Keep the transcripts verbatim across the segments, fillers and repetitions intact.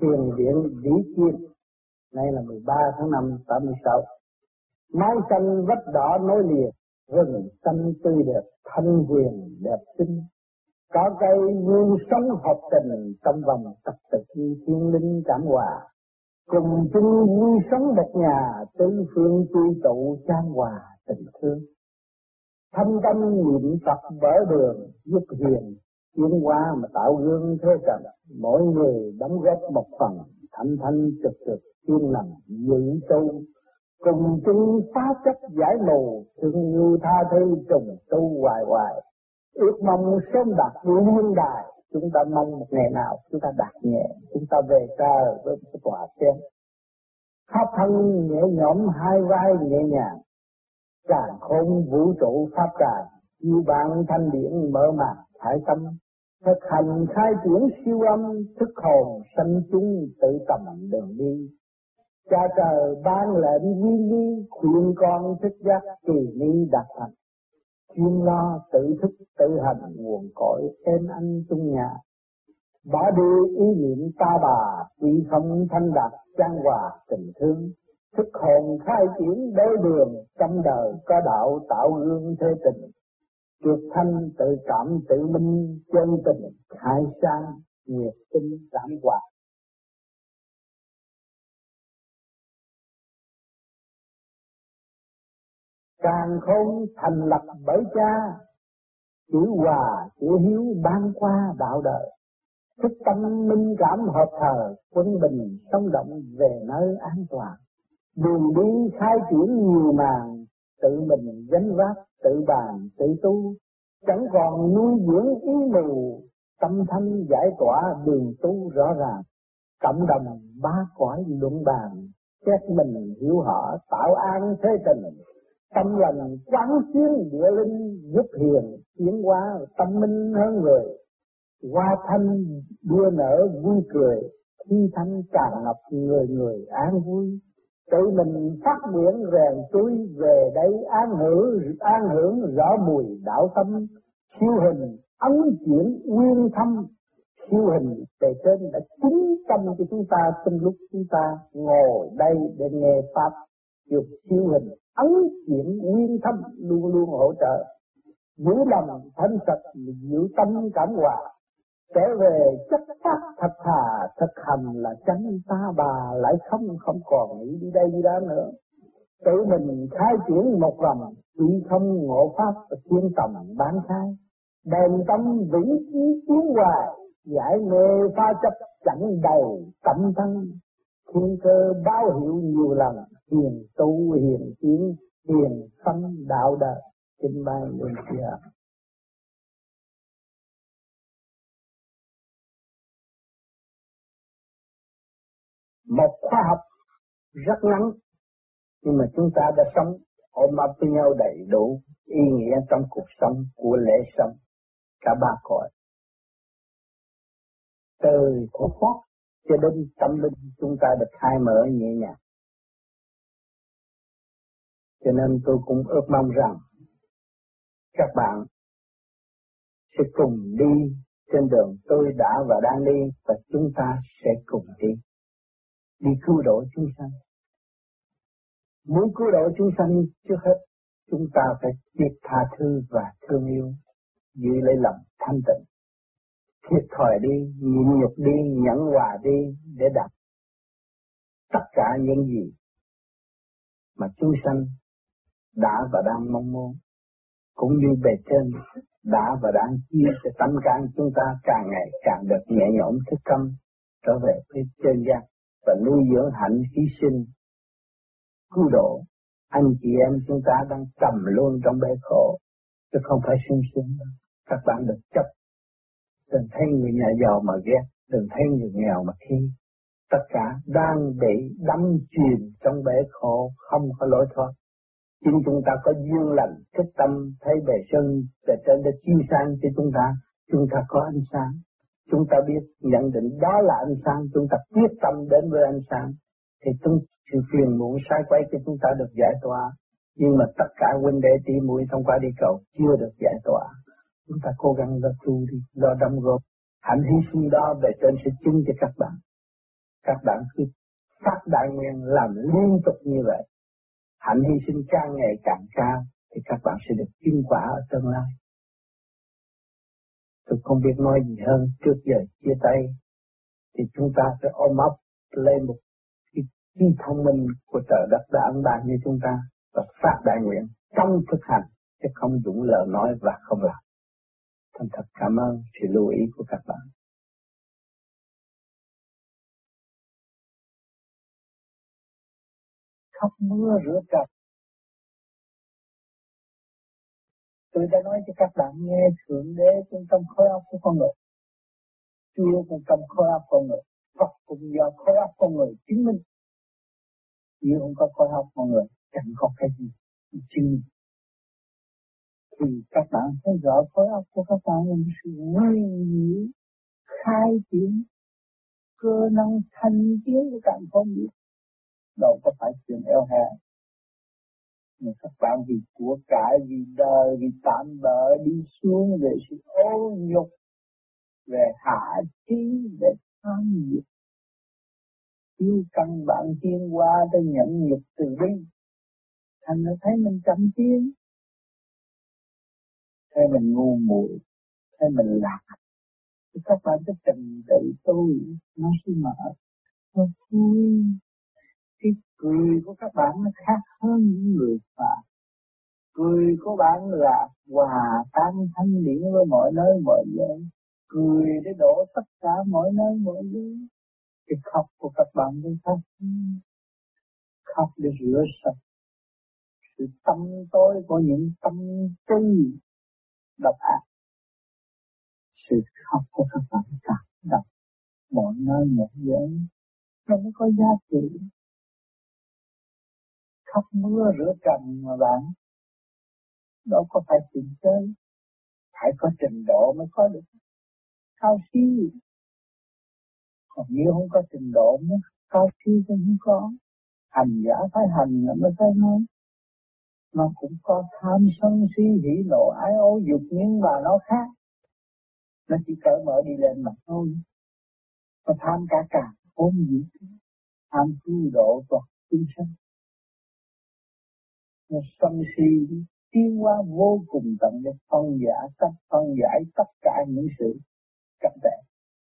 thiền viện Vĩ Chiên. Nay là mười ba tháng năm tám mươi sáu. Mái xanh vách đỏ nối liền, rừng xanh tươi đẹp, thanh huyền đẹp xinh. Có cây vui sống hợp tình, trong vòng tập tự thiên linh cảm hòa. Cùng chung vui sống một nhà, tứ phương quy tụ chan hòa tình thương. Thâm tâm niệm Phật vỡ đường, giúp hiền tiến hóa mà tạo gương thế trần. Mỗi người đóng góp một phần, thanh thanh trực trực thiên lành giữ tu. Cùng chung phá chấp giải mù, thương yêu tha thứ trùng tu hoài hoài. Ước mong sớm đạt liên đài, chúng ta mong một ngày nào chúng ta đạt nhẹ, chúng ta về trời với cái tòa sen. Pháp thân nhẹ nhõm hai vai nhẹ nhàng, càn khôn vũ trụ pháp tràng, như bạn thanh điển mở màn thái tâm. Thực hành khai triển siêu âm, thức hồn sanh chúng tự tầm đường đi. Cha trời ban lệnh quy nghi, khuyên con thức giác kỳ ni đạt thành. Chuyên lo tự thức tự hành, nguồn cội êm anh chung nhà. Bỏ đi ý niệm ta bà, quy không thanh đạt chan hòa tình thương. Thức hồn khai triển đôi đường, trong đời có đạo tạo gương thế tình. Trượt thanh tự cảm tự minh, chân tình khai sang, nguyệt tinh cảm hòa. Càng khôn thành lập bởi cha, chữ hòa chữ hiếu ban qua đạo đời. Thức tâm minh cảm hợp thờ, quân bình sống động về nơi an toàn. Đường đi khai triển nhiều màn, tự mình gánh vác, tự bàn, tự tu. Chẳng còn nuôi dưỡng ý mù, tâm thanh giải tỏa đường tu rõ ràng. Cộng đồng ba cõi luận bàn, xét mình hiểu họ tạo an thế tình. Tâm lành quán xuyên địa linh, giúp hiền tiến hóa tâm minh hơn người. Hoa thanh đua nở vui cười, khi thanh tràn ngập người người an vui. Tự mình phát nguyện rèn túi về đây an hưởng, an hưởng rõ mùi đạo tâm. Siêu hình ấn chuyển nguyên thâm, siêu hình bề trên đã chính tâm cho chúng ta trong lúc chúng ta ngồi đây để nghe pháp. Dục siêu hình ấn chuyển nguyên thâm luôn luôn hỗ trợ. Giữ lòng thanh sạch, giữ tâm cảm hòa. Trở về chất phát thật thà, thực hành là tránh ta bà, lại không không còn nghĩ đi đây đi đó nữa. Tự mình khai triển một vòng, vì không ngộ pháp và thiên tầm bán khai. Đền tâm vĩnh chí tiến hoài, giải mê pha chấp chẳng đầy tâm thân. Thiên cơ báo hiệu nhiều lần, hiền tu hiền tiến, hiền phân đạo đời. Kinh bài luận kia. Một khoa học rất ngắn, nhưng mà chúng ta đã sống ôm ấp với nhau đầy đủ ý nghĩa trong cuộc sống của lễ sống cả ba cõi. Từ khổ thoát cho đến tâm linh chúng ta được khai mở nhẹ nhàng. Cho nên tôi cũng ước mong rằng các bạn sẽ cùng đi trên đường tôi đã và đang đi, và chúng ta sẽ cùng đi. Đi cứu độ chúng sanh. Muốn cứu độ chúng sanh, trước hết chúng ta phải biết tha thứ và thương yêu, giữ lấy lòng thanh tịnh. Thiệt thòi đi, nhịn nhục đi, nhẫn hòa đi, để đạt tất cả những gì mà chúng sanh đã và đang mong muốn. Cũng như bề trên đã và đang chia cho tâm can chúng ta càng ngày càng được nhẹ nhõm thức tâm, trở về với chân giác và nuôi dưỡng hạnh hy sinh cứu độ. Anh chị em chúng ta đang trầm luôn trong bể khổ, chứ không phải sung sướng đâu. Các bạn được chấp, đừng thấy người nhà giàu mà ghét, đừng thấy người nghèo mà thi. Tất cả đang bị đắm chìm trong bể khổ, không có lối thoát. Chính chúng ta có duyên lành, thích tâm, thấy bề sơn, bề trên đã chiếu sáng cho chúng ta. Chúng ta có ánh sáng. Chúng ta biết nhận định đó là ánh sáng, chúng ta quyết tâm đến với ánh sáng. Thì chúng, sự phiền muộn sai quay cho chúng ta được giải tỏa. Nhưng mà tất cả huynh đệ tỷ muội thông qua đi cầu chưa được giải tỏa. Chúng ta cố gắng lo tu đi, lo đóng góp. Hạnh hy sinh đó bề trên sẽ chứng cho các bạn. Các bạn cứ phát đại nguyện làm liên tục như vậy, hạnh hy sinh càng ngày càng cao thì các bạn sẽ được kết quả ở tương lai. Tôi không biết nói gì hơn. Trước giờ chia tay thì chúng ta phải ôm ấp lên một cái trí thông minh của trời đất đã ân ban như chúng ta và phát đại nguyện trong thực hành, chứ không dùng lời nói và không làm. Thành thật cảm ơn sự lưu ý của các bạn. Khóc mưa rửa trọc. Tôi đã nói cho các bạn nghe, Thượng Đế cũng trong khối óc của con người, Chúa cũng trong khối óc con người, Phật cũng do khối óc con người chứng minh. Nếu không có khối óc con người, chẳng có cái gì chứng minh. Thì các bạn thấy rõ khối óc của các bạn là một sự nguyên nhiễu, khai triển, cơ năng thanh tiến của các con biết. Đâu có phải chuyện eo hẹp. Nhưng các bạn vì của cải, vì đời, vì tạm bợ đi xuống về sự ô nhục, về hạ trí, về tham dục. Yêu căn bản tiến hóa để nhận nhục từ bi. Thành nó thấy mình chậm tiến. Thấy mình ngu muội, thấy mình lạc. Thì các bạn sẽ trình tự tôi, nó sẽ mở. Nó vui. Cái cười của các bạn nó khác hơn những người phạm. Cười của bạn là hòa tan thanh điển với mọi nơi mọi nơi. Cười để đổ tất cả mọi nơi mọi nơi. Cái khóc của các bạn để khóc. Khóc để rửa sạch sự tâm tối của những tâm tư độc ác. Sự khóc của các bạn cảm động mọi nơi mọi nơi. Nó mới có giá trị. Khóc mưa rửa trần mà bạn đâu có phải chuyện chơi. Phải có trình độ mới có được cao siêu. Còn nếu không có trình độ mới cao siêu thì không có. Hành giả phải hành mới phải nói. Nó cũng có tham sân si hỉ nộ ái ố dục, nhưng mà nó khác. Nó chỉ cởi mở đi lên mà thôi. Nó tham cả cả ôm gì. Tham cứu độ toàn chúng sanh. Nó sân si tiến hóa vô cùng tận để phân giải tất phân giải tất cả những sự cập tệ.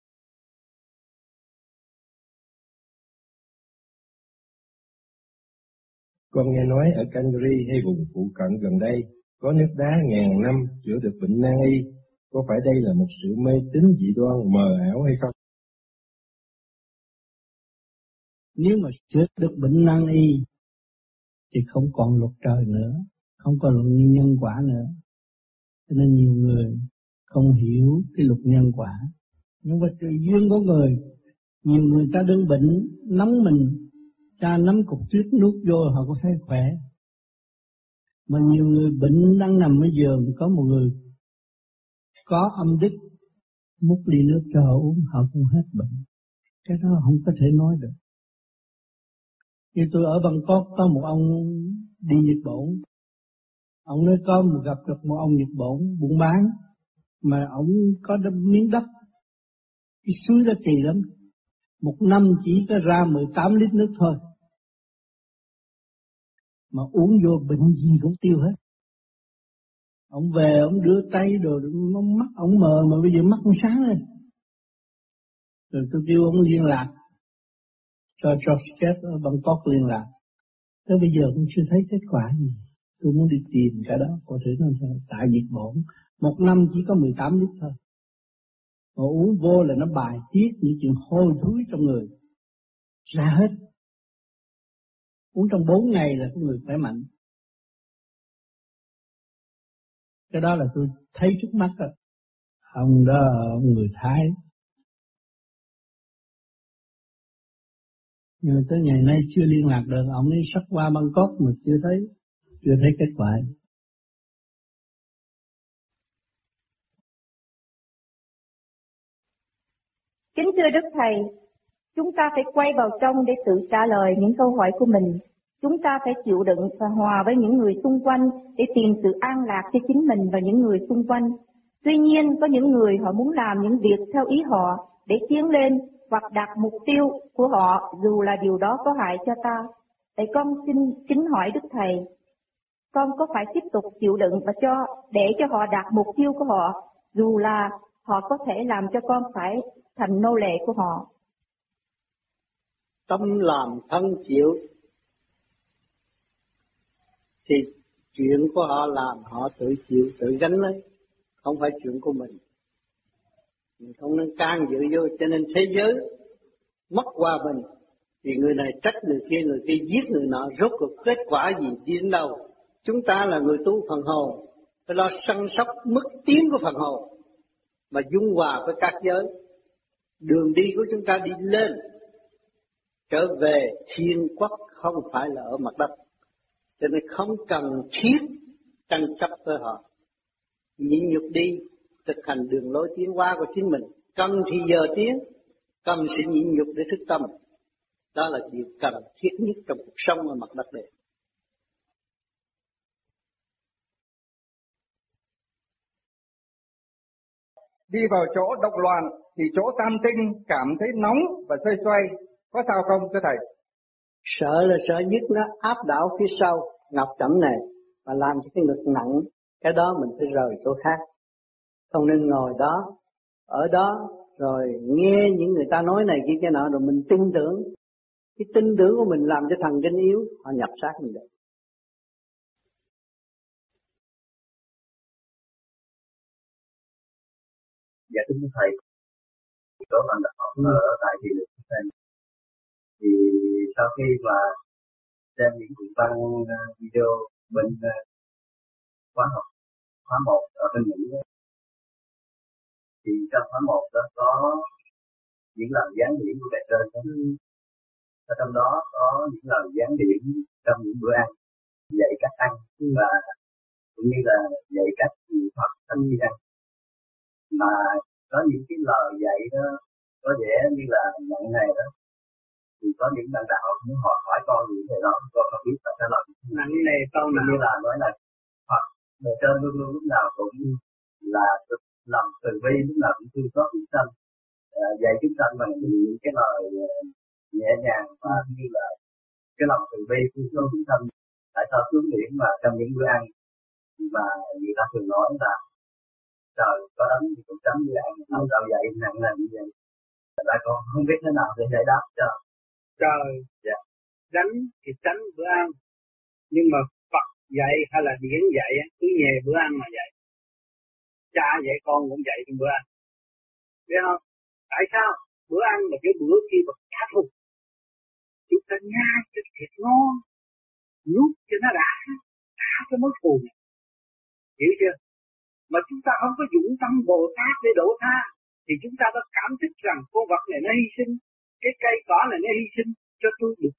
Con nghe nói ở Canberra hay vùng phụ cận gần đây có nước đá ngàn năm chữa được bệnh nan y. Có phải đây là một sự mê tín dị đoan mờ ảo hay không? Nếu mà chữa được bệnh nan y thì không còn luật trời nữa, không còn luật nhân quả nữa. Cho nên nhiều người không hiểu cái luật nhân quả. Nhưng mà tùy duyên của người, nhiều người ta đương bệnh, nóng mình, cha nắm cục tuyết nuốt vô họ có thấy khỏe. Mà nhiều người bệnh đang nằm ở giường, có một người có âm đức, múc ly nước cho họ uống, họ cũng hết bệnh. Cái đó không có thể nói được. Như tôi ở Bangkok có một ông đi Nhật Bản, ông nói có một gặp được một ông Nhật Bản buôn bán, mà ông có miếng đất, cái suối đó kỳ lắm, một năm chỉ có ra mười tám lít nước thôi, mà uống vô bệnh gì cũng tiêu hết. Ông về ông đưa tay đồ, mắt ông mờ mà bây giờ mắt ông sáng lên. Rồi tôi kêu ông liên lạc cho George Gates ở Bangkok liên lạc. Tới bây giờ cũng chưa thấy kết quả gì. Tôi muốn đi tìm cả đó, có thể nó tại Nhật Bản. Một năm chỉ có mười tám lít thôi. Mà uống vô là nó bài tiết những chuyện hôi thối trong người. Ra hết. Uống trong bốn ngày là con người khỏe mạnh. Cái đó là tôi thấy trước mắt rồi. Ông đó ông người Thái. Nhưng mà tới ngày nay chưa liên lạc được. Ông ấy sắp qua Bangkok mà chưa thấy, chưa thấy kết quả. Kính thưa Đức Thầy, chúng ta phải quay vào trong để tự trả lời những câu hỏi của mình. Chúng ta phải chịu đựng và hòa với những người xung quanh để tìm sự an lạc cho chính mình và những người xung quanh. Tuy nhiên, có những người họ muốn làm những việc theo ý họ, để tiến lên hoặc đạt mục tiêu của họ dù là điều đó có hại cho ta. Vậy con xin kính hỏi Đức Thầy, con có phải tiếp tục chịu đựng và cho để cho họ đạt mục tiêu của họ dù là họ có thể làm cho con phải thành nô lệ của họ? Tâm làm thân chịu thì chuyện của họ làm họ tự chịu, tự gánh lấy, không phải chuyện của mình. Mình không nên can dự vô, cho nên thế giới mất hòa bình vì người này trách người kia, người kia giết người nọ, rốt cuộc kết quả gì đi đến đâu? Chúng ta là người tu phần hồn, phải lo săn sóc mức tiến của phần hồn mà dung hòa với các giới. Đường đi của chúng ta đi lên, trở về thiên quốc không phải là ở mặt đất, cho nên không cần thiết tranh chấp với họ. Nhịn nhục đi, thực hành đường lối tiến hóa của chính mình. Cần thì giờ tiến, cần sự nhịn nhục để thức tâm. Đó là điều cần thiết nhất trong cuộc sống ở mặt đất này. Đi vào chỗ động loạn thì chỗ tam tinh cảm thấy nóng và xoay xoay, có sao không thưa thầy? Sợ là sợ nhất nó áp đảo phía sau ngọc trẩm này và làm cho cái ngực nặng, cái đó mình phải rời chỗ khác. Không nên ngồi đó, ở đó rồi nghe những người ta nói này kia cái nọ rồi mình tin tưởng. Cái tin tưởng của mình làm cho thần kinh yếu, họ nhập sát mình được. Dạ thưa thầy, có bạn đặt học ừ. ở tại thị lực xem thì sau khi mà xem những cuốn băng video bên khóa học khóa một ở bên Mỹ thì trong khóa một đó có những lần giảng điểm của bề trên đó. Ở trong đó có những lần giảng điểm trong những bữa ăn, dạy cách ăn và cũng như là dạy cách học thân như ăn, mà có những cái lời dạy đó có vẻ như là nặng nề đó, thì có những bạn đạo muốn họ hỏi con những cái đó, con không biết phải trả lời nặng nề câu nào, như là nói là hoặc bề trên luôn luôn lúc nào cũng là lòng từ bi, lúc nào cũng thương xót chúng sanh, à, dạy chúng sanh bằng những cái lời nhẹ nhàng và như là cái lòng từ bi thương xót chúng sanh. Tại sao hướng điểm mà trong những bữa ăn mà người ta thường nói là trời có đánh thì cũng tránh bữa ăn, đâu đâu dạy nặng nề như vậy, là con không biết thế nào để giải đáp cho. Trời, dạ. Đánh thì tránh bữa ăn, nhưng mà Phật dạy hay là điển dạy cứ nhè bữa ăn mà dạy. Cha dạy con cũng dạy trong bữa ăn, biết không? Tại sao? Bữa ăn là cái bữa kia bậc cá phục, chúng ta nhai cho thịt ngon, nuốt cho nó đã, đã cho mối thù này, hiểu chưa? Mà chúng ta không có dũng tâm Bồ Tát để độ tha, thì chúng ta đã cảm thức rằng con vật này nó hy sinh, cái cây cỏ này nó hy sinh cho tôi được,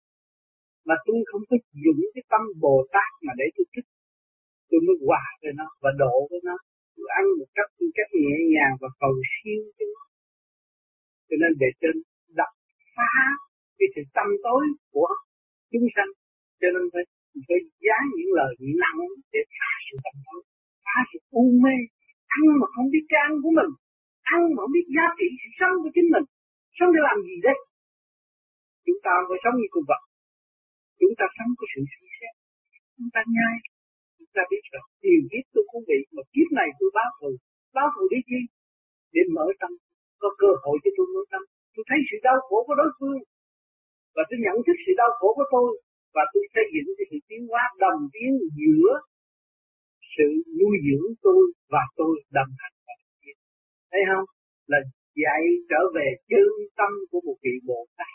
mà tôi không có dũng cái tâm Bồ Tát mà để tôi thích, tôi mới hòa với nó và độ với nó, tôi ăn một cách tôi cách nhẹ nhàng và cầu siêu cho nó. Cho nên về trên đập phá cái sự tâm tối của chúng sanh, cho nên phải phải dán những lời nặng để phá sự tâm tối, phá sự u mê. Ăn mà không biết cái ăn của mình, ăn mà không biết giá trị sự sống của chính mình, sống để làm gì đấy? Chúng ta phải sống như con vật, chúng ta sống có sự suy xét, chúng ta nhai, chúng ta biết rằng tiền kiếp tôi không bị, mà kiếp này tôi báo thù, báo thù đi chi? Để mở tâm, có cơ hội cho tôi mở tâm, tôi thấy sự đau khổ của đối phương, và tôi nhận thức sự đau khổ của tôi, và tôi xây dựng cái sự tiến hóa đồng tiến giữa sự nuôi dưỡng tôi và tôi đồng hành. Thấy không? Là dạy trở về chân tâm của một vị Bồ Tát.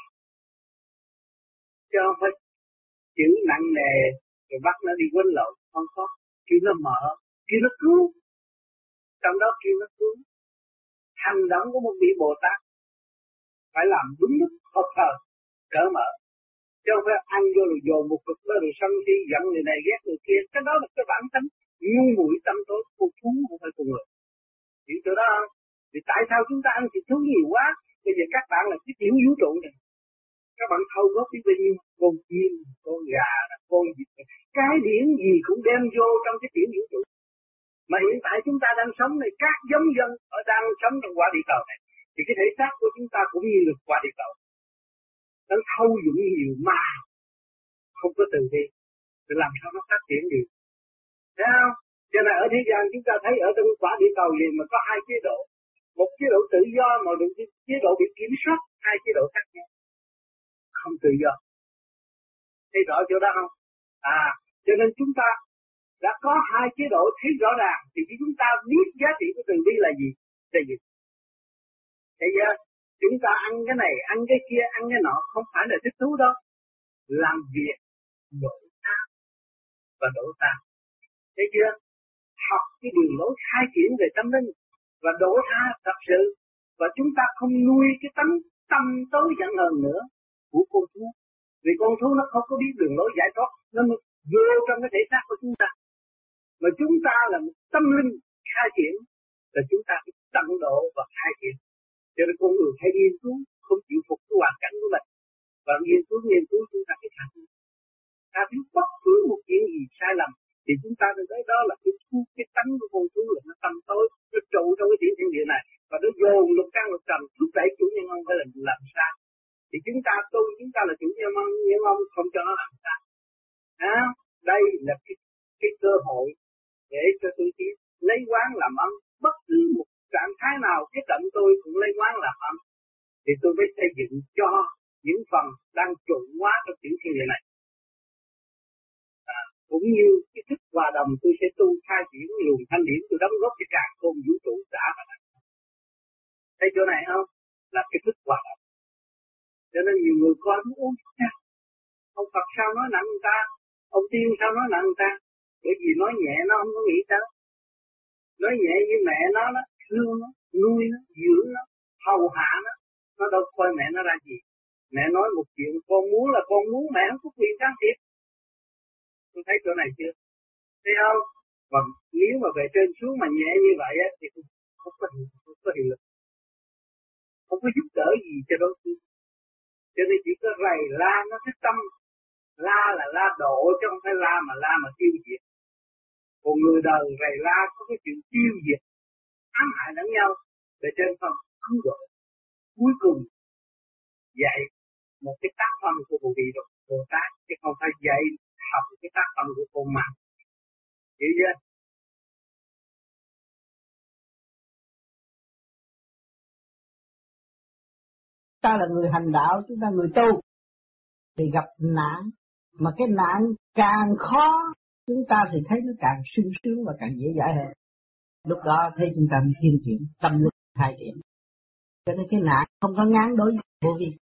Chứ không phải chữ nặng nề rồi bắt nó đi quấn lộn, không có. Chữ nó mở, chữ nó cứu. Trong đó chữ nó cứu. Hành động của một vị Bồ Tát phải làm đúng lúc, hợp thời, cởi mở. Chứ không phải ăn vô rồi dồn một cực đó rồi sân si giận người này ghét người kia. Cái đó là cái bản tính ngu muội tâm tối của thú, không phải của người. Hiểu chỗ đó không? Thì tại sao chúng ta ăn thịt thú nhiều quá? Bây giờ các bạn là cái tiểu vũ trụ này, các bạn thâu góp biết bao nhiêu con chim, con gà, con vịt, cái điển gì cũng đem vô trong cái tiểu vũ trụ. Mà hiện tại chúng ta đang sống này, các giống dân ở đang sống trong quả địa cầu này, thì cái thể xác của chúng ta cũng như lực quả địa cầu. Nó thâu dụng nhiều mà không có từ bi, thì làm sao nó phát triển được? Thấy không? Cho nên ở thế gian chúng ta thấy ở trong quả địa cầu gì mà có hai chế độ. Một chế độ tự do, một chế độ bị kiểm soát, hai chế độ khác nhau. Không tự do. Thấy rõ chỗ đó không? À, cho nên chúng ta đã có hai chế độ thấy rõ ràng, thì khi chúng ta biết giá trị của từ bi là gì, là gì. Thấy chưa? Chúng ta ăn cái này, ăn cái kia, ăn cái nọ, không phải là thích thú đó. Làm việc đổ tha và đổ tha. Thấy chưa? Học cái đường lối khai triển về tâm linh và đổ tha thật sự, và chúng ta không nuôi cái tánh tâm tối giận hờn nữa của con thú, vì con thú nó không có biết đường lối giải thoát, nó vô trong cái thể xác của chúng ta. Mà chúng ta là một tâm linh khai triển, là chúng ta phải tận độ và khai triển. Cho nên con người hay nghiên cứu, không chịu phục cái hoàn cảnh của mình, và nghiên cứu nghiên cứu chúng ta phải thành. Ta biết bất cứ một chuyện gì sai lầm thì chúng ta được thấy đó là cái thu cái tánh của con thú, là nó tâm tối, nó trụ trong cái thiên địa này, và nó dồn lục căn lục trần thúc đẩy chủ nhân ông phải làm làm sao. Thì chúng ta tu, chúng ta là chủ nhân ông, nhân ông không cho nó làm sao. À, đây là cái, cái cơ hội để cho tôi biết lấy quán làm âm. Bất cứ một trạng thái nào cái cận tôi cũng lấy quán làm âm, thì tôi mới xây dựng cho những phần đang trộn hóa trong tiểu thiên địa này. À, cũng như cái thức hòa đồng tôi sẽ tu khai triển luồng thanh điển, tôi đóng góp cho cả con vũ trụ đã và đã. Thấy chỗ này không? Là cái thức hòa đồng. Cho nên nhiều người coi muốn ôm Phật sao? Ông Phật sao nói nặng người ta? Ông Tiên sao nói nặng người ta? Bởi vì nói nhẹ nó không có nghĩ tới. Nói nhẹ như mẹ nó, nó thương nó, nuôi nó, dưỡng nó, hầu hạ nó. Nó đâu coi mẹ nó ra gì. Mẹ nói một chuyện con muốn là con muốn, mẹ không có quyền can thiệp. Tôi thấy chỗ này chưa? Thấy không? Và nếu mà về trên xuống mà nhẹ như vậy á, thì không có hiệu, không có hiệu lực. Không có giúp đỡ gì cho đối phương. Cho nên chỉ có rầy la nó thích tâm. La là la độ chứ không phải la mà la mà tiêu diệt. Còn người đời rầy la có cái chuyện tiêu diệt, ám hại lẫn nhau. Về trên phần cứu độ. Cuối cùng dạy một cái tác phong của Bồ Đề Bồ Tát, chứ không phải dạy học cái tác phong của con mặt. Hiểu chưa? Ta là người hành đạo, chúng ta người tu thì gặp nạn, mà cái nạn càng khó chúng ta thì thấy nó càng sung sướng và càng dễ dãi hơn. Lúc đó thấy chúng ta thiên triển, tâm linh khai triển. Cho nên cái nạn không có ngán đối với vô vi.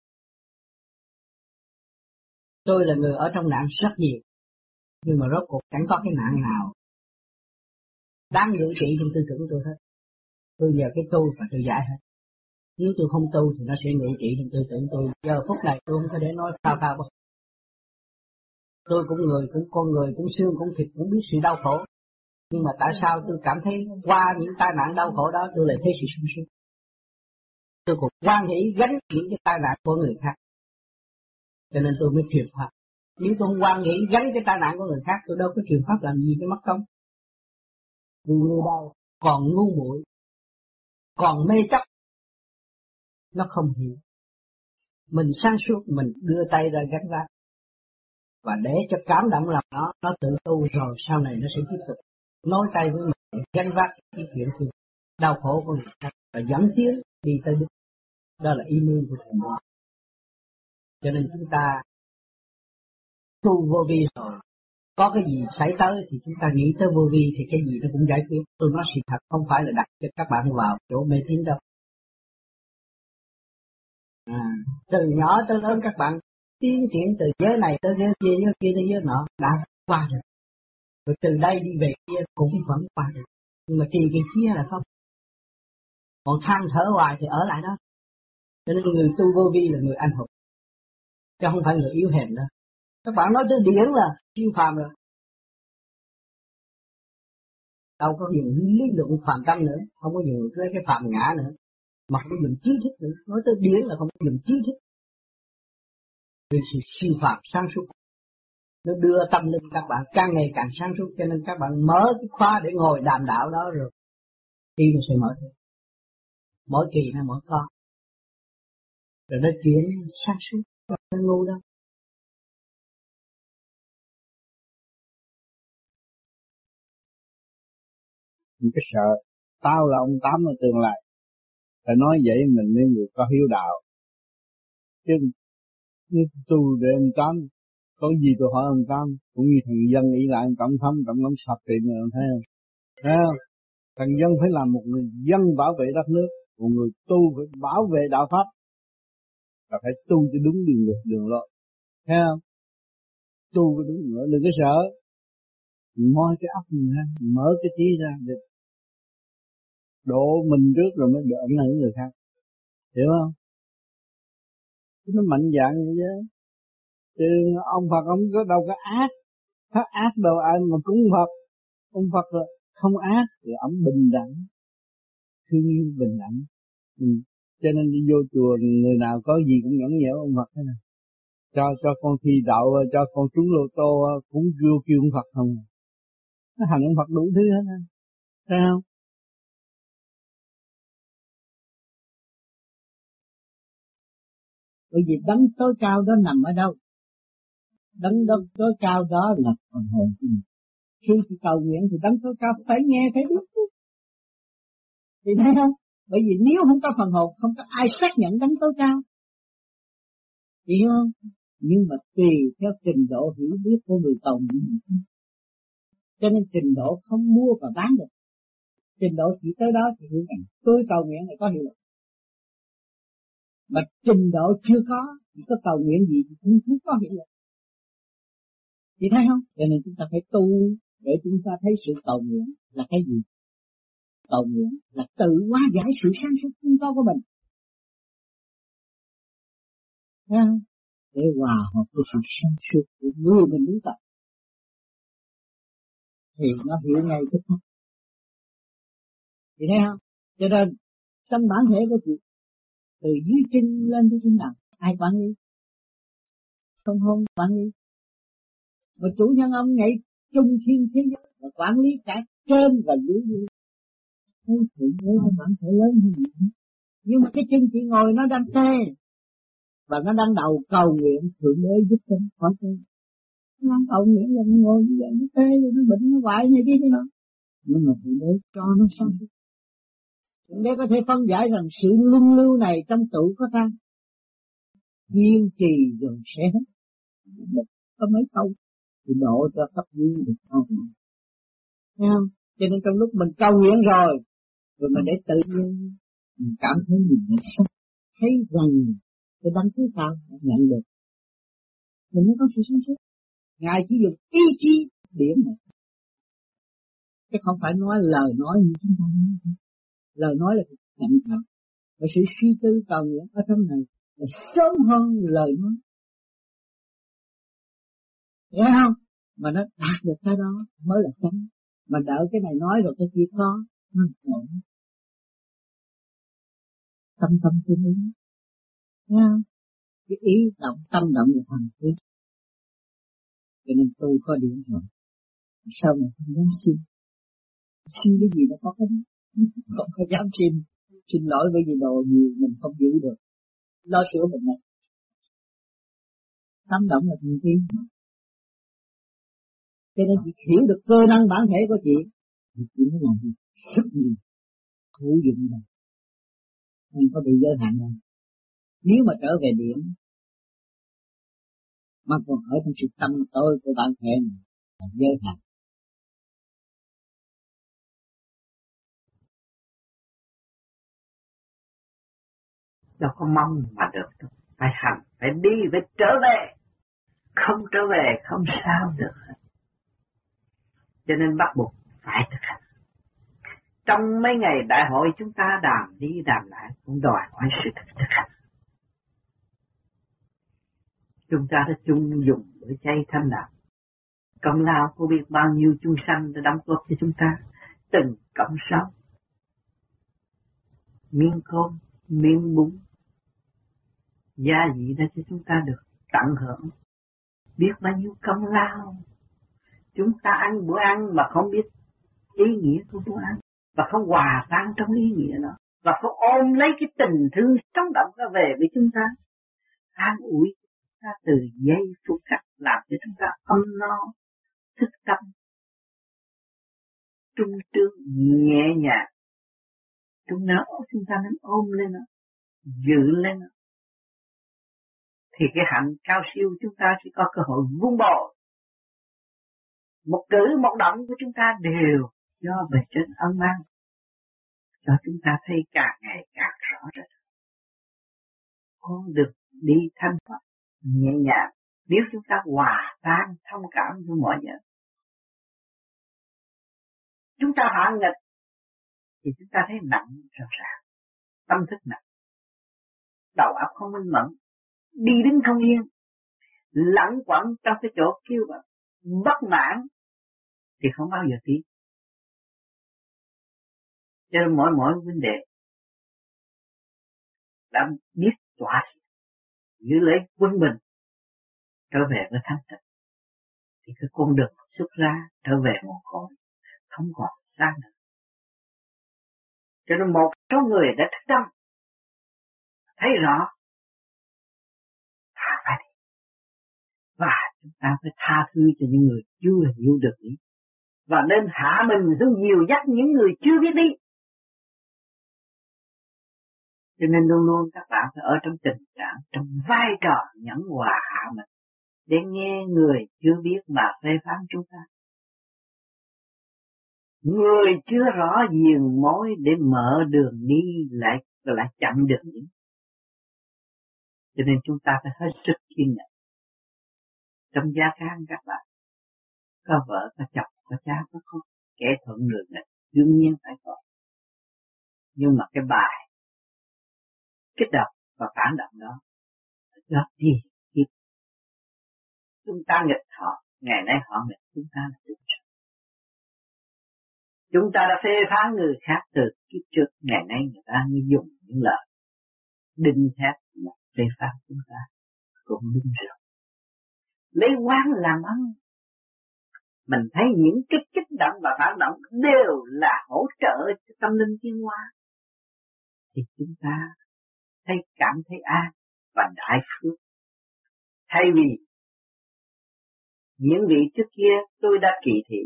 Tôi là người ở trong nạn rất nhiều, nhưng mà rốt cuộc chẳng có cái nạn nào đáng ngự trị trong tư tưởng tôi hết. Tôi giờ cái tu và tôi giải hết. Nếu tôi không tu thì nó sẽ ngự trị trong tư tưởng tôi. Giờ phút này tôi không có để nói phao phao đâu. Tôi cũng người, cũng con người, cũng xương, cũng thịt, cũng biết sự đau khổ. Nhưng mà tại sao tôi cảm thấy qua những tai nạn đau khổ đó tôi lại thấy sự sung sướng? Tôi cũng hoan hỷ gánh những cái tai nạn của người khác. Cho nên tôi mới truyền pháp. Nếu tôi không hoan hỷ gánh cái tai nạn của người khác, tôi đâu có truyền pháp làm gì cái mất công. Vì người đâu còn ngu muội, còn mê chấp, nó không hiểu. Mình sáng suốt, mình đưa tay ra gánh vác. Và để cho cảm động lòng nó, nó tự tu rồi sau này nó sẽ tiếp tục nói tay với mình, gánh vác cái chuyện thương đau khổ của người khác và dẫn tiến đi tới đích. Đó là ý muốn của Thầy Mo. Cho nên chúng ta tu vô vi rồi, có cái gì xảy tới thì chúng ta nghĩ tới vô vi thì cái gì nó cũng giải quyết. Tôi nói sự thật, không phải là đặt cho các bạn vào chỗ mê tín đâu. À, từ nhỏ tới lớn các bạn tiến triển từ giới này tới giới kia, giới kia tới giới nọ đã qua được. Rồi từ đây đi về kia cũng vẫn qua được. Nhưng mà trì cái kia là không. Còn than thở hoài thì ở lại đó. Cho nên người tu vô vi là người anh hùng, chứ không phải người yếu hèn đâu. Các bạn nói tới điển là siêu phàm rồi. Đâu có dùng lý luận phàm tâm nữa, không có dùng cái cái phàm ngã nữa, mà không có dùng trí thức nữa. Nói tới điển là không có dùng trí thức. Vì sự siêu phàm sáng suốt, nó đưa tâm linh các bạn càng ngày càng sáng suốt. Cho nên các bạn mở cái khóa để ngồi đàm đạo đó rồi, tim nó sẽ mở thêm. Mỗi kỳ nó mở con, Rồi nói chuyện sáng suốt, nó ngu đâu. Mình cái sợ, tao là ông Tám ở tương lai. Phải nói vậy mình nên người có hiếu đạo. Chứ như tu để ông Tám, có gì tôi hỏi ông Tám, cũng như thằng Dân ý lại tổng thống, tổng thống sập tiệm rồi, thấy không? Thấy không? Thằng Dân phải làm một người dân bảo vệ đất nước, một người tu phải bảo vệ đạo pháp, và phải tu cho đúng đường luật đường lối, thấy không? Tu cho đúng đường lối, đừng có sợ, moi cái óc mình ra, mở cái trí ra để độ mình trước rồi mới đỡ ảnh người khác, hiểu không? Nó mạnh dạn như thế, chứ ông Phật ông có đâu có ác, phát ác đâu ai mà cúng Phật, ông Phật là không ác, thì ông bình đẳng, thương yêu bình đẳng, ừ. Cho nên đi vô chùa người nào có gì cũng nhõng nhẽo ông Phật thế này, cho cho con thi đậu, cho con trúng lô tô cũng kêu kêu ông Phật không, nó hành ông Phật đủ thứ hết, thấy không? Bởi vì đấng tối cao đó nằm ở đâu? Đấng đó tối cao đó là phần hồn của mình. Khi chị cầu nguyện thì đấng tối cao phải nghe, phải biết. Thì thấy không? Bởi vì nếu không có phần hồn, không có ai xác nhận đấng tối cao. Hiểu không? Nhưng mà tùy theo trình độ hiểu biết của người cầu nguyện. Cho nên trình độ không mua và bán được. Trình độ chỉ tới đó thì hiểu rằng tôi cầu nguyện này có hiệu lực. Mà trình độ chưa có, chỉ có cầu nguyện gì thì cũng không có hiệu lực. Chị thấy không? Cho nên chúng ta phải tu để chúng ta thấy sự cầu nguyện là cái gì? Cầu nguyện là tự hóa giải sự sáng suốt tinh to của mình. Thấy không? Để hòa hợp với sự sáng suốt của người mình đứng tại. Thì nó hiểu ngay tức khắc. Chị thấy không? Cho nên trong bản thể của chị, từ dưới chân lên tới trên đầu, ai quản lý? Không hôn quản lý. Mà chủ nhân ông nhảy trung thiên thế giới là quản lý cả trên và dưới dưới. Thế thì với bản thể lớn hơn nữa. Nhưng mà cái chân chị ngồi nó đang tê, và nó đang đầu cầu nguyện thượng đế giúp cho nó khỏi tê. Nó đang cầu nguyện là nó ngồi như vậy, nó tê rồi nó bệnh, nó hoại này kia thế nào. Nhưng mà thượng đế cho nó xong. Thượng đế có thể phân giải rằng sự luân lưu này trong trụ có ta. Kiên trì rồi sẽ hết. Có mấy câu thì độ cho cấp dưới được không? Thấy không? Cho nên trong lúc mình cầu nguyện rồi, rồi mình để tự nhiên mình cảm thấy mình đã sắp thấy rằng cái đấng thứ cao nhận được, mình mới có sự sáng suốt. Ngài chỉ dùng ý chí điểm này, chứ không phải nói lời nói như chúng ta nói. Lời nói là chậm chậm, và sự suy tư cầu nguyện ở trong này là sớm hơn lời nói. Hiểu không? Mà nó đạt được cái đó mới là chánh. Mà đợi cái này nói rồi cái kia có, nó ổn. Tâm tâm tương ứng. Thấy không? Cái ý động, tâm động là thành quyết. Cho nên tôi có điểm rồi. Sau này không dám xin. Xin cái gì nó có cái đó. Không có dám xin. Xin lỗi bởi vì đồ nhiều mình không giữ được. Lo sửa mình này. Tâm động là thành tiên. Cho nên chị hiểu được cơ năng bản thể của chị, thì chị mới làm việc rất nhiều, hữu dụng này, không có bị giới hạn đâu. Nếu mà trở về điểm, mà còn ở trong sự tâm tôi của bản thể này là giới hạn. Đâu có mong mà được đâu, phải hành, phải đi, phải trở về, không trở về không sao được. Cho nên bắt buộc phải thực hành. Trong mấy ngày đại hội chúng ta đàm đi đàm lại cũng đòi hỏi sự thực hành. Chúng ta đã chung dùng với chay thanh đạo. Công lao của biết bao nhiêu chúng sanh đã đóng góp cho chúng ta. Từng cộng sống. Miếng cơm, miếng bún. Gia vị đã cho chúng ta được tận hưởng. Biết bao nhiêu công lao. Chúng ta ăn bữa ăn mà không biết ý nghĩa của bữa ăn, và không hòa tan trong ý nghĩa đó. và phải ôm lấy cái tình thương sống động ra về với chúng ta, an ủi chúng ta từ giây phút khắc, làm cho chúng ta ấm no, thức tâm, trung trương, nhẹ nhàng. Chúng nó chúng ta nên ôm lên nó, giữ lên nó, thì cái hạnh cao siêu chúng ta sẽ có cơ hội vun bồi. Một cử một động của chúng ta đều do bề trên ân mang, cho chúng ta thấy càng ngày càng rõ rệt. Con được đi thanh thoát nhẹ nhàng nếu chúng ta hòa tan thông cảm với mọi người. Chúng ta hạ nghịch thì chúng ta thấy nặng rõ ràng, tâm thức nặng, đầu óc không minh mẫn, đi đứng không yên, lẳng quẩn trong cái chỗ kêu bằng bất mãn thì không bao giờ tiến. Cho nên mỗi mỗi vấn đề đã biết tỏa giữ lấy quân bình trở về với thanh tịnh, thì cái con đường xuất ra trở về nguồn cội không còn xa nữa. Cho nên một số người đã thức tâm thấy rõ thả phải đi, và chúng ta phải tha thứ cho những người chưa hiểu được ý, và nên hạ mình xuống dìu dắt những người chưa biết đi. Cho nên luôn luôn các bạn phải ở trong tình trạng, trong vai trò nhẫn hòa hạ mình, để nghe người chưa biết mà phê phán chúng ta. Người chưa rõ diền mối để mở đường đi lại lại chậm đường đi. Cho nên chúng ta phải hết sức kiên nhẫn. Trong gia can các bạn, có vợ, có chồng, có cha, có con, kẻ thuận đường này đương nhiên phải có. Nhưng mà cái bài kích động và phản động đó là gì? Chúng ta nghịch họ, ngày nay họ nghịch chúng ta là đúng rồi. Chúng ta đã phê phán người khác từ kiếp trước, ngày nay người ta mới dùng những lời đinh thép mà phê phán chúng ta cũng đúng rồi. Lấy oán làm ân, mình thấy những cái kích động và phản động đều là hỗ trợ cho tâm linh tiến hóa, thì chúng ta thấy cảm thấy an và đại phước. Thay vì những vị trước kia tôi đã kỳ thị,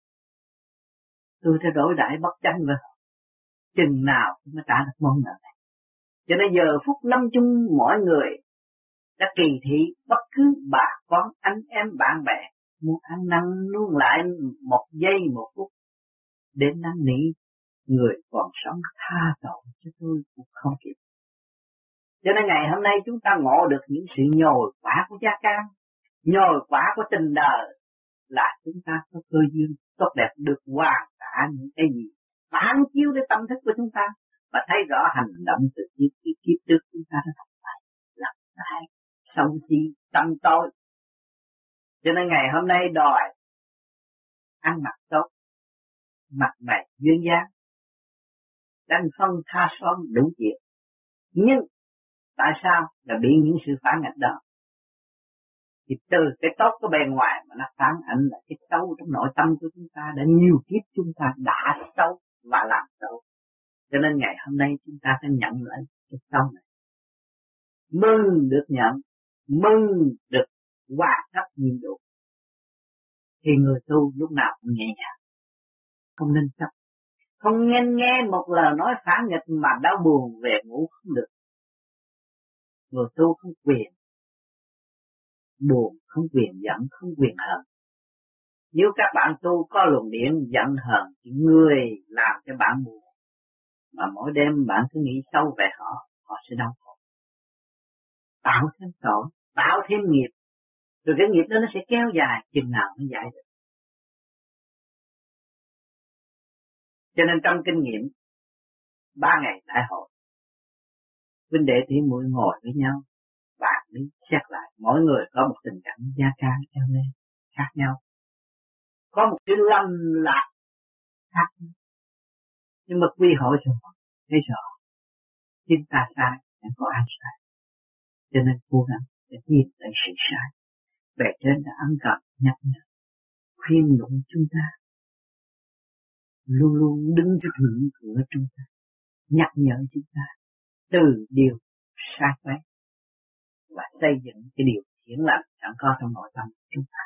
tôi đã đối đãi bất chánh với họ, chừng nào tôi mới trả được món nợ này. Cho nên giờ phút lâm chung mọi người đã kỳ thị bất cứ bà con anh em bạn bè, muốn ăn năn nuông lại một giây một phút để năn nỉ người còn sống tha tội cho tôi cũng không kịp. Cho nên ngày hôm nay chúng ta ngộ được những sự nhồi quả của gia can, nhồi quả của tình đời, là chúng ta có cơ duyên tốt đẹp được hoàn trả những cái gì phản chiếu đến tâm thức của chúng ta, và thấy rõ hành động từ kiếp kiếp kiếp trước chúng ta đã làm phải, làm sai, sâu xí, tâm tối. Cho nên ngày hôm nay đòi ăn mặc tốt, mặt mày duyên dáng, đánh phân tha son đủ chuyện. Nhưng tại sao là bị những sự phản nghịch đó? Thì từ cái tốt của bề ngoài mà nó phản ảnh là cái xấu trong nội tâm của chúng ta, đã nhiều kiếp chúng ta đã xấu và làm xấu. Cho nên ngày hôm nay chúng ta phải nhận lại cái xấu này. Mừng được nhận, mừng được hoàn tất nhiệm vụ. Thì người tu lúc nào cũng nhẹ nhàng, không nên chấp, không nên nghe một lời nói phản nghịch mà đau buồn về ngủ không được. Người tu không quyền buồn, không quyền giận, không quyền hờn. Nếu các bạn tu có luồng điện giận hờn thì người làm cho bạn buồn, mà mỗi đêm bạn cứ nghĩ sâu về họ, họ sẽ đau khổ, tạo thêm tội, tạo thêm nghiệp, rồi cái nghiệp đó nó sẽ kéo dài chừng nào mới giải được. Cho nên trong kinh nghiệm ba ngày đại hội, huynh đệ tỷ muội ngồi với nhau, bạn đi xét lại, mỗi người có một tình cảm gia can cho nên khác nhau, có một cái lầm lạc khác nhau, nhưng mà quy hội rồi thấy rõ chúng ta sai, chẳng có ai sai. Cho nên cố gắng để nhìn thấy sự sai. Bề trên đã ân cần nhắc nhở, khuyên nhủ chúng ta luôn luôn đứng trước ngưỡng cửa chúng ta, nhắc nhở chúng ta từ điều sai quét và xây dựng cái điều thiện lành sẵn có trong nội tâm chúng ta.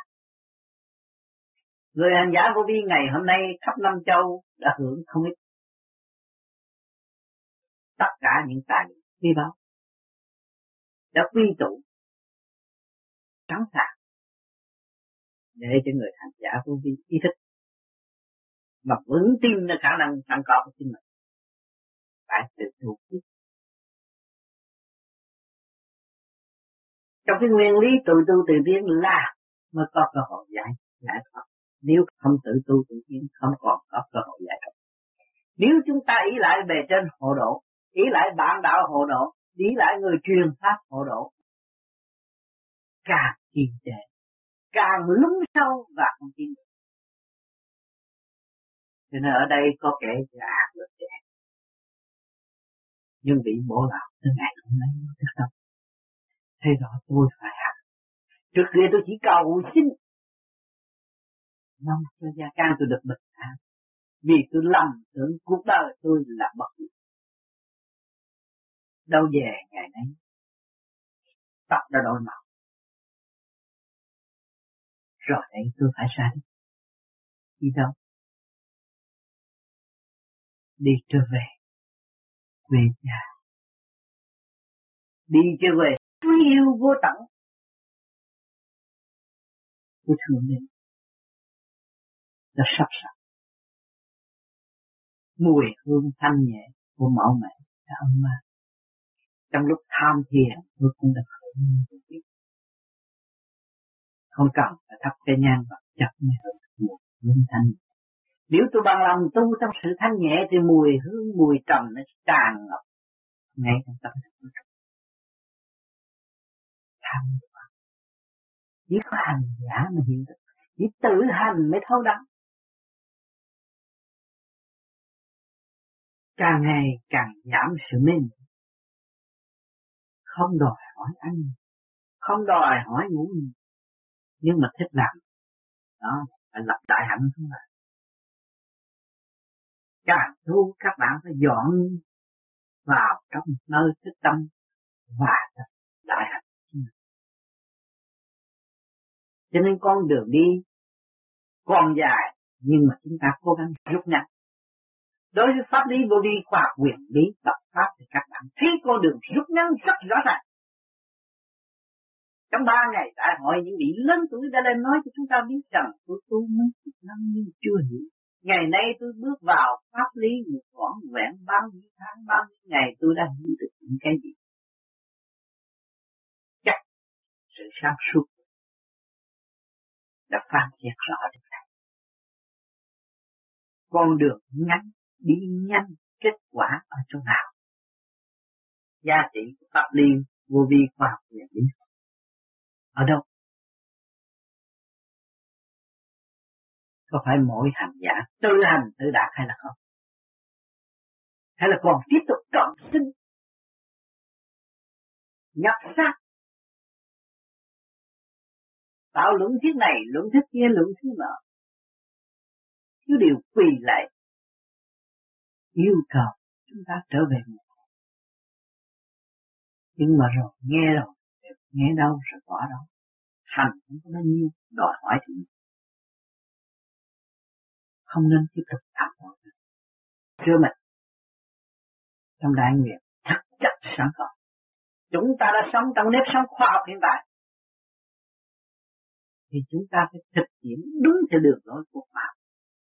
Người hành giả vô vi ngày hôm nay khắp năm châu đã hưởng không ít tất cả những tài liệu quý báu đã quy tụ sẵn sàng để cho người hành giả vô vi ý thức mà vững tin là khả năng sẵn có của chính mình. Phải tự tu tiếp. Trong cái nguyên lý tự tu tự tiến là mới có cơ hội giải giải thoát. Nếu không tự tu tự tiến không còn có cơ hội giải thoát. Nếu chúng ta ý lại bề trên hộ độ, ý lại bạn đạo hộ độ, ý lại người truyền pháp hộ độ, càng kiên trì, càng lún sâu và không tin được. Cho nên ở đây có kẻ già được trẻ, nhưng bị bổ lạc tới ngày hôm nay mới thức tâm. Thế đó tôi phải học. Trước kia tôi chỉ cầu xin mong cho gia can tôi được bình an, vì tôi lầm tưởng cuộc đời tôi là bất diệt. Đâu về ngày nay tóc đã đổi màu, rồi đây tôi phải ra đi. Đi đâu? Đi trở về quê nhà, đi trở về yêu vô tận. Tôi thương đến đã sắp sẵn mùi hương thanh nhẹ của mẫu mẹ đã ấm áp. Trong lúc tham thiền tôi cũng đã khởi nguyên. Không cần phải thắp cây nhang và chặt mới hương mùi hương thanh nhẹ. Nếu tôi bằng lòng tu trong sự thanh nhẹ thì mùi hương mùi trầm nó tràn ngập ngay trong tâm thức của tôi. Tham chỉ có hành giả mà hiểu được, chỉ tự hành mới thấu đáo. Càng ngày càng giảm sự mê muội, không đòi hỏi anh, không đòi hỏi ngủ nghỉ, nhưng mà thích làm đó phải lập đại hạnh không ạ? Càng tu các bạn phải dọn vào trong nơi thức tâm và đại hạnh. Cho nên con đường đi còn dài, nhưng mà chúng ta cố gắng rút ngắn. Đối với pháp lý vô vi khoa học quyền lý tập pháp thì các bạn thấy con đường rút ngắn rất rõ ràng. Trong ba ngày đại hội những vị lớn tuổi đã lên nói cho chúng ta biết rằng tôi tu mấy chục năm nhưng chưa hiểu. Ngày nay tôi bước vào pháp lý một khoảng vẹn bao nhiêu tháng, bao nhiêu ngày tôi đã hiểu được những cái gì. Chắc sự sáng suốt đã phát hiện rõ được này. Con đường ngắn, đi nhanh, kết quả ở chỗ nào? Giá trị của pháp lý vô vi khoa học quyền lý ở đâu? Có phải mỗi hành giả tự hành tự đạt hay là không? Hay là còn tiếp tục cộng sinh, nhập xác, tạo luận thuyết này, luận thuyết kia, luận thuyết nọ, thiếu điều quỳ lại yêu cầu chúng ta trở về một. Nhưng mà rồi nghe rồi, nghe đâu rồi bỏ đâu, hành không có bao nhiêu, đòi hỏi thì không nên tiếp tục làm nữa. Chưa mình trong đại nguyện thật chất sẵn có. Chúng ta đã sống trong nếp sống khoa học hiện tại, thì chúng ta phải thực hiện đúng theo đường lối của khoa học.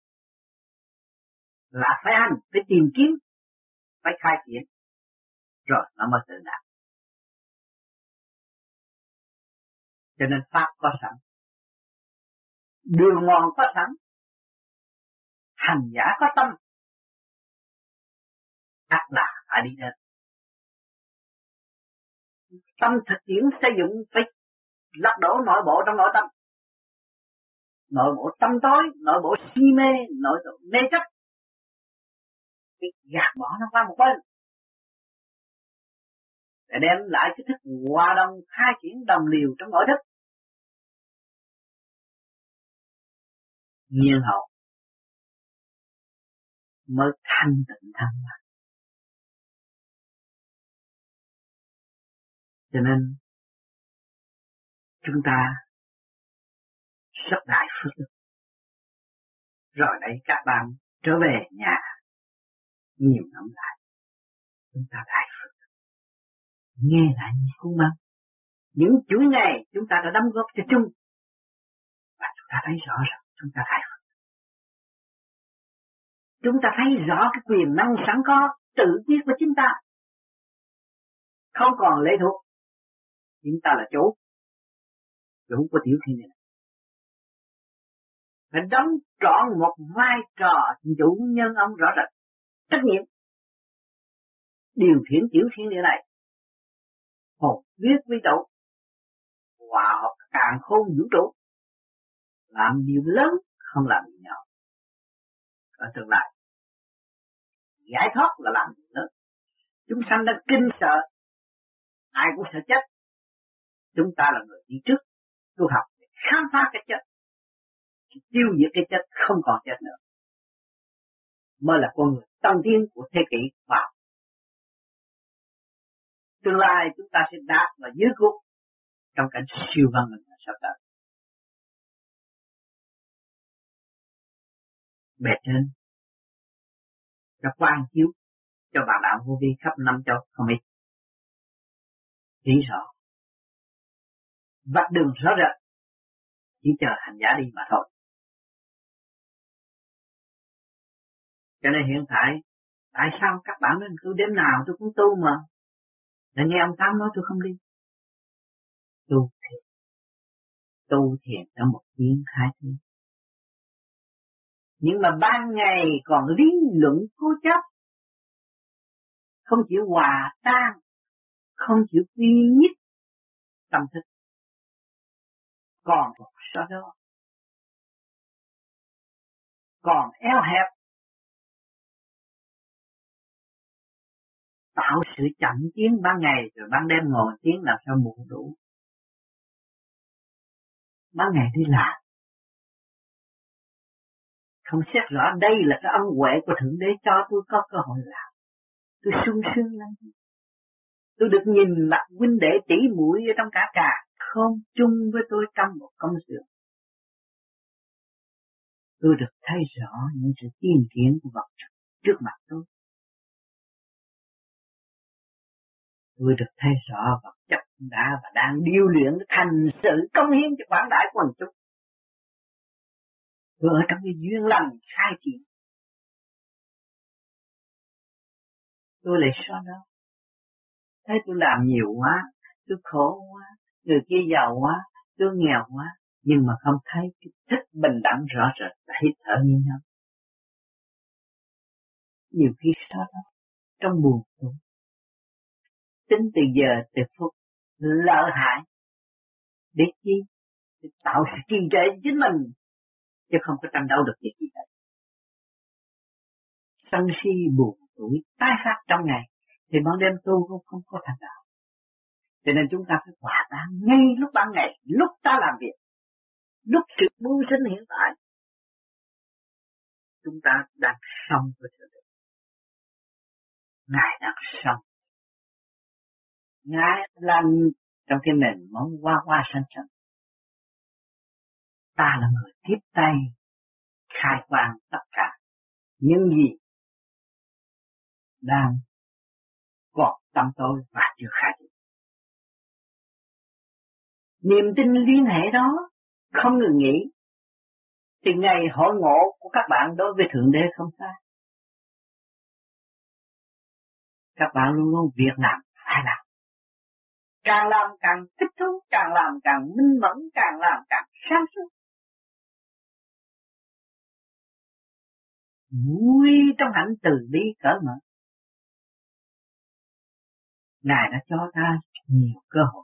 Là phải hành, phải tìm kiếm, phải khai triển, rồi nó mới tự đạt. Cho nên pháp có sẵn, đường mòn có sẵn, hành giả có tâm, ắt là phải đi đến. Tâm thực tiễn xây dựng phải lật đổ nội bộ trong nội tâm. Nội bộ tâm tối, nội bộ si mê, nội bộ mê chấp, cái gạt bỏ nó qua một bên, để đem lại cái thức hòa đồng khai triển đồng liều trong nội thức. Nhiên hậu mới thanh tịnh thanh lành. Cho nên chúng ta rất đại phước đức. Rồi đấy các bạn trở về nhà nhiều ngẫm lại, chúng ta đại phước đức. Nghe lại những cung băng, những chuỗi ngày chúng ta đã đóng góp cho chung, và chúng ta thấy rõ rằng chúng ta đại phước. Chúng ta thấy rõ cái quyền năng sẵn có tự biết của chúng ta, không còn lệ thuộc. Chúng ta là chủ, chủ của tiểu thiên này. Phải đóng trọn một vai trò chủ nhân ông rõ rệt, trách nhiệm điều khiển tiểu thiên địa này, hồn viết quy tụ, hòa hợp càn khôn vũ trụ, làm điều lớn không làm điều nhỏ. Ở tương lai giải thoát là làm điều lớn. Chúng sanh đang kinh sợ, ai cũng sợ chết. Chúng ta là người đi trước tu học để khám phá cái chết, tiêu diệt cái chết, không còn chết nữa, mới là con người tân tiến của thế kỷ khoa học. Tương lai chúng ta sẽ đạt và dưới cuộc trong cảnh siêu văn minh sắp tới. Bề trên cho quan chiếu cho bạn đạo vô vi khắp năm châu không ít, chỉ rõ vạch đường rõ rệt, chỉ chờ hành giả đi mà thôi. Cho nên hiện tại, tại sao các bạn nên cứ đêm nào tôi cũng tu mà, là nghe ông Tám nói tôi không đi. Tu thiền, tu thiền trong một tiếng, hai tiếng. Nhưng mà ban ngày còn lý luận cố chấp, không chịu hòa tan, không chịu quy nhất tâm thức, còn một số đó, còn eo hẹp, tạo sự chậm tiến ban ngày rồi ban đêm ngồi tiếng làm sao buồn đủ. Ban ngày đi làm, không xét rõ đây là cái ân huệ của Thượng Đế cho tôi có cơ hội làm, tôi sung sướng lắm. Tôi được nhìn mặt huynh đệ tỷ muội ở trong cả cả không chung với tôi trong một công xưởng. Tôi được thấy rõ những sự tiên tiến của vật chất trước mặt tôi. Tôi được thấy rõ vật chất đã và đang điêu luyện thành sự công hiến cho quảng đại quần chúng. Tôi ở trong cái duyên lành khai triển. Tôi lại sao đó. Thấy tôi làm nhiều quá, tôi khổ quá, người kia giàu quá, tôi nghèo quá, nhưng mà không thấy cái thích bình đẳng rõ rệt và hít thở như nhau. Nhiều khi sao đó, trong buồn tôi, tính từ giờ từ phút lợi hại, để chi? Để tạo sự trì trệ chính mình, chứ không có tranh đấu được việc gì hết. Sân si buồn tuổi tái phát trong ngày, thì ban đêm tu cũng không có thành đạo. Cho nên chúng ta phải hòa tan ngay lúc ban ngày, lúc ta làm việc, lúc sự mưu sinh hiện tại. Chúng ta đang sống với Thượng Đế. Ngài đang sống. Ngài lành trong cái nền móng hoa hoa xanh xanh. Ta là người tiếp tay, khai quang tất cả những gì đang còn tâm tôi và chưa khai được. Niềm tin liên hệ đó không ngừng nghỉ, thì ngày hội ngộ của các bạn đối với Thượng Đế không xa. Các bạn luôn luôn việc làm phải làm. Càng làm càng thích thú, càng làm càng minh mẫn, càng làm càng sáng suốt. Vui trong hạnh từ bi cởi mở. Ngài đã cho ta nhiều cơ hội,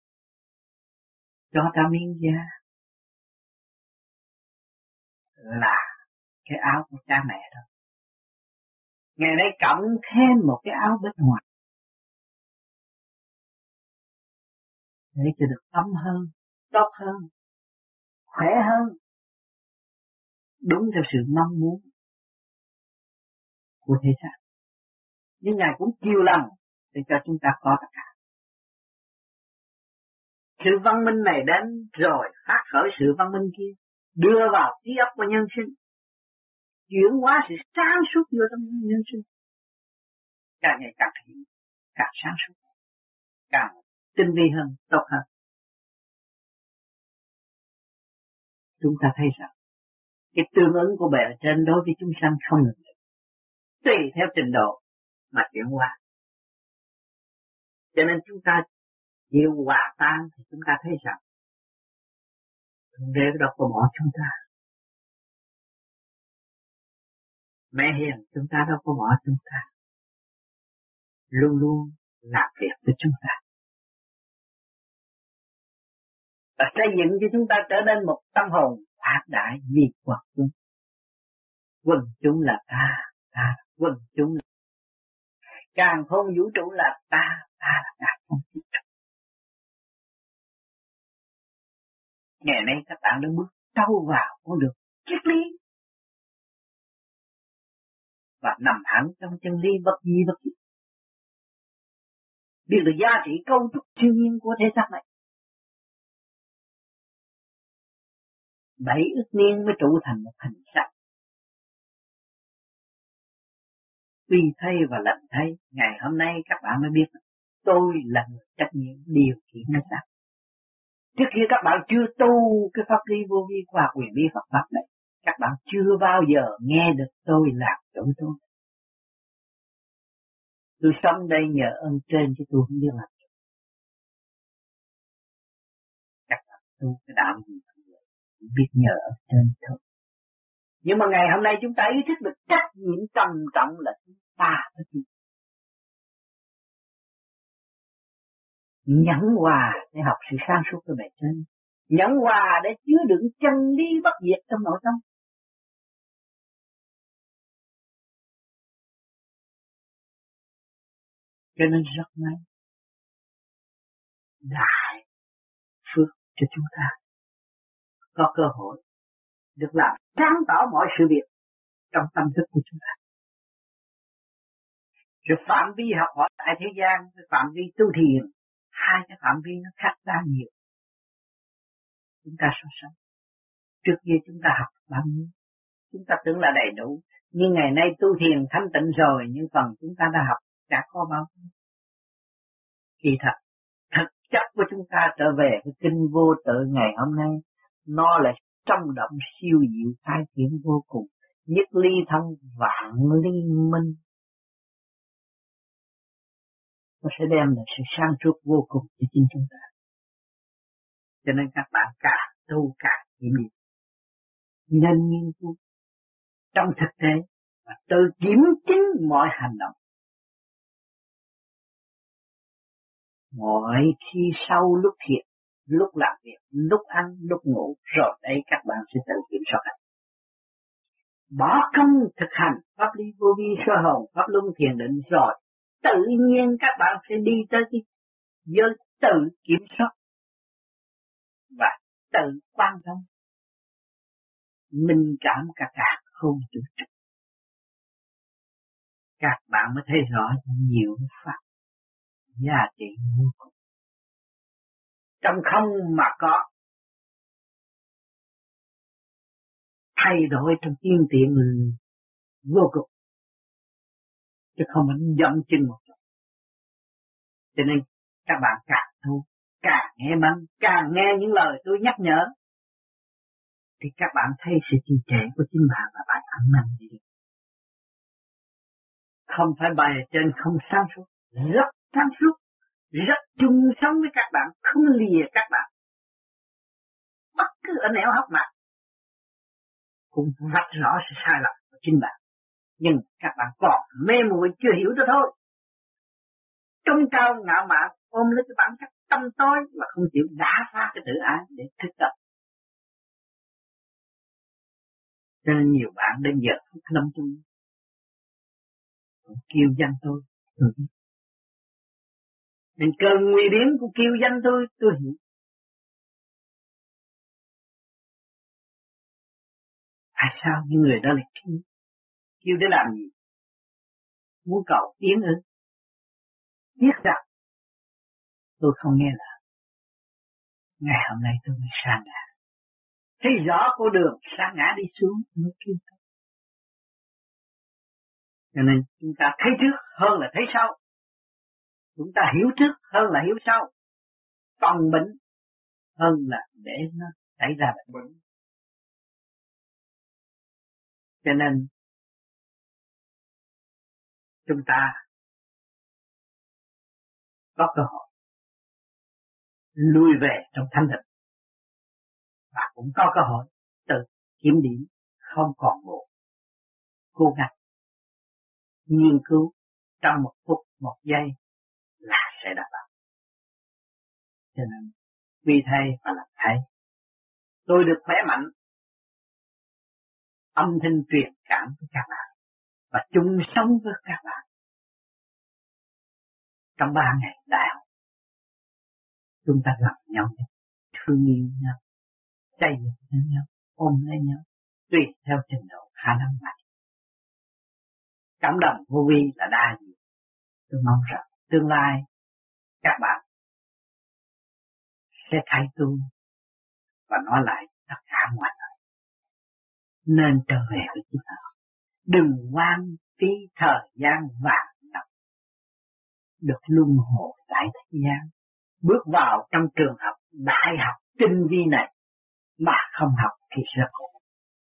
cho ta miếng da là cái áo của cha mẹ đó. Ngày nay cộng thêm một cái áo bên ngoài để cho được ấm hơn, tốt hơn, khỏe hơn, đúng theo sự mong muốn của thế gian. Nhưng Ngài cũng chiều lòng để cho chúng ta có tất cả. Sự văn minh này đến rồi phát khởi sự văn minh kia, đưa vào trí óc của nhân sinh, chuyển hóa sự sáng suốt vô trong nhân sinh, càng ngày càng hiện, càng sáng suốt, càng tinh vi hơn, tốt hơn. Chúng ta thấy rằng cái tương ứng của bề trên đối với chúng sanh không ngừng, tùy theo trình độ mà chuyển hóa. Cho nên chúng ta chịu hòa tan thì chúng ta thấy rằng Thượng Đế đâu có bỏ chúng ta. Mẹ hiền chúng ta đâu có bỏ chúng ta. Luôn luôn làm việc với chúng ta. Và xây dựng cho chúng ta trở nên một tâm hồn phát đại vì quần chúng. Quần chúng là ta, ta là quần chúng. Càng không vũ trụ là ta, ta là càng không vũ trụ. Ngày nay các bạn đã bước sâu vào con đường triết lý và nằm hẳn trong chân lý bất di bất diệt. Biết được giá trị cấu trúc siêu nhiên của thế xác này. Bảy ức niên mới trụ thành một hình sắc. Tuy thay và lần thay, ngày hôm nay các bạn mới biết tôi là người trách nhiệm điều khiển thế xác. Trước khi các bạn chưa tu cái pháp lý vô vi khoa quyền bí Phật pháp này, các bạn chưa bao giờ nghe được tôi làm chủ tôi. Tôi sống đây nhờ ơn trên chứ tôi không biết làm. Các bạn tu cái đạo gì cũng biết nhờ ơn trên thôi. Nhưng mà ngày hôm nay chúng ta ý thức được trách nhiệm trầm trọng là chúng ta phải chịu. Nhẫn hòa để học sự sáng suốt của bề trên. Nhẫn hòa để chứa đựng chân lý bất diệt trong nội tâm. Cho nên rất may đại phước cho chúng ta có cơ hội được làm sáng tỏ mọi sự việc trong tâm thức của chúng ta. Rồi phạm vi học hỏi tại thế gian, cái phạm vi tu thiền, hai cái phạm vi nó khác ra nhiều. Chúng ta so sánh. Trước kia chúng ta học bao nhiêu, chúng ta tưởng là đầy đủ, nhưng ngày nay tu thiền thanh tịnh rồi, nhưng phần chúng ta đã học chả có bao nhiêu. Kỳ thật, thực chất của chúng ta trở về cái kinh vô tự ngày hôm nay, nó là trong động siêu diệu khai triển vô cùng, nhất ly thân vạn ly minh. Nó sẽ đem lại sự sáng suốt vô cùng cho chính chúng ta. Cho nên các bạn càng tu càng hiểu biết, nên nghiên cứu trong thực tế và tự kiểm chứng mọi hành động. Mọi khi sau lúc thiệt, lúc làm việc, lúc ăn, lúc ngủ, rồi đây các bạn sẽ tự kiểm soát. Bỏ công thực hành pháp lý vô vi soi hồn, pháp luân thiền định rồi, tự nhiên các bạn sẽ đi tới cái giới tự kiểm soát và tự quan tâm, minh cảm cả cả không chủ trì. Các bạn mới thấy rõ nhiều pháp giá trị vô cùng. Trong không mà có thay đổi trong tiên tiện vô cùng, chứ không phải dậm chân một chỗ. Cho nên các bạn càng tu, càng nghe băng, càng nghe những lời tôi nhắc nhở, thì các bạn thấy sự trì trệ của chính bạn và bạn ăn năn đi. Không phải bài trên không sáng suốt, rất sáng suốt, rất chung sống với các bạn, không lìa các bạn. Bất cứ ở nẻo hóc nào cũng vạch rõ sự sai lầm của chính bạn. Nhưng các bạn còn mê muội chưa hiểu đó thôi. Trung cao ngạo mạn ôm lấy cái bản chất tâm tối mà không chịu đá phá cái tự ái để thức tập. Cho nên nhiều bạn đến giờ phút lâm chung kêu danh tôi, tôi biết. Nên cơn nguy biến của kêu danh tôi, tôi hiểu. Tại sao những người đó lại kêu? Kêu để làm gì? Muốn cầu tiến ư? Biết rằng tôi không nghe lời. Ngày hôm nay tôi mới sa ngã. Thấy rõ con đường sa ngã đi xuống nó kêu tôi. Cho nên chúng ta thấy trước hơn là thấy sau. Chúng ta hiểu trước hơn là hiểu sau. Còn bệnh hơn là để nó xảy ra bệnh. Cho nên chúng ta có cơ hội lui về trong thanh tịnh và cũng có cơ hội tự kiểm điểm không còn buồn, cố gắng nghiên cứu trong một phút một giây là sẽ đạt được. Cho nên vì thầy và làm thầy, tôi được khỏe mạnh, âm thanh truyền cảm với các bạn và chung sống với các bạn trong ba ngày đại học. Chúng ta gặp nhau, thương yêu nhau, xây dựng nhau, ôm lấy nhau, tùy theo trình độ khả năng mạnh. Cảm động vô vi là đa gì. Tôi mong rằng tương lai các bạn sẽ thấy tôi và nói lại tất cả mọi người. Nên trở về với chúng ta. Đừng quan phí thời gian vàng năm được luân hồi tại thế gian. Bước vào trong trường học, đại học tinh vi này mà không học thì sẽ khổ.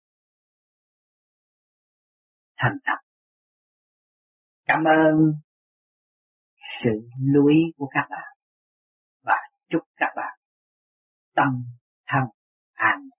Thành thật. Cảm ơn sự lưu ý của các bạn và chúc các bạn tâm thân an